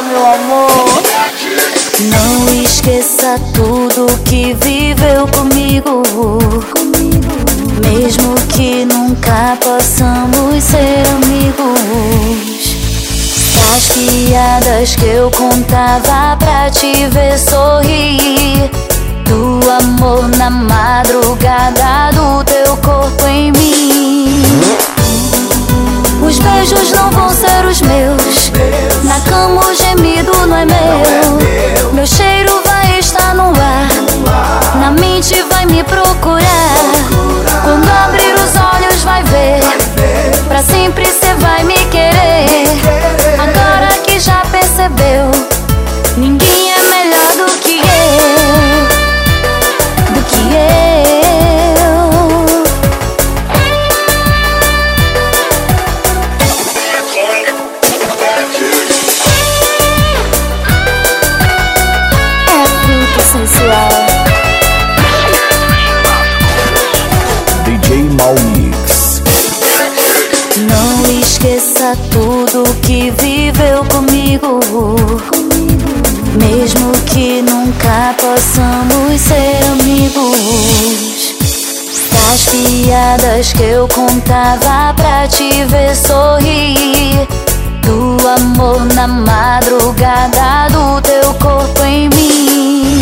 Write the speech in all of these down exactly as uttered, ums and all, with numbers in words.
meu amor. Não esqueça tudo que viveu comigo, mesmo que nunca possamos ser amigos. As piadas que eu contava pra te ver sorrir, do amor na madrugada, do teu corpo em mim. Os beijos não vão ser os meus, na cama o gemido não é meu. Meu cheiro vai estar no ar, na mente vai me procurar. Quando abrir os olhos vai ver, pra sempre cê vai me querer. Agora que já percebeu, ninguém é melhor do que eu, do que eu. É fruto sensual. D J Mal Mix. Não esqueça tudo que viveu comigo, mesmo que nunca possamos ser amigos. Das piadas que eu contava pra te ver sorrir, do amor na madrugada, do teu corpo em mim.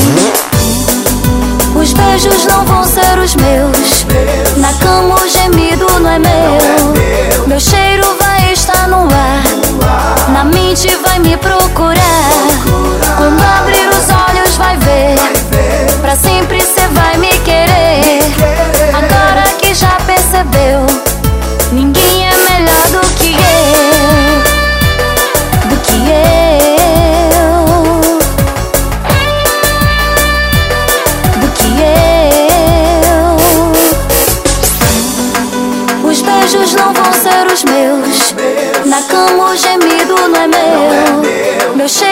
Os beijos não vão ser os meus, na cama o gemido não é meu. Meu cheiro vai estar no ar, na mente vai me procurar. Quando abrir os olhos vai ver, pra sempre cê vai me querer. Agora que já percebeu, ninguém é melhor do que eu, do que eu, do que eu. Os beijos não vão ser os meus, na cama o gemido não é meu. Meu cheiro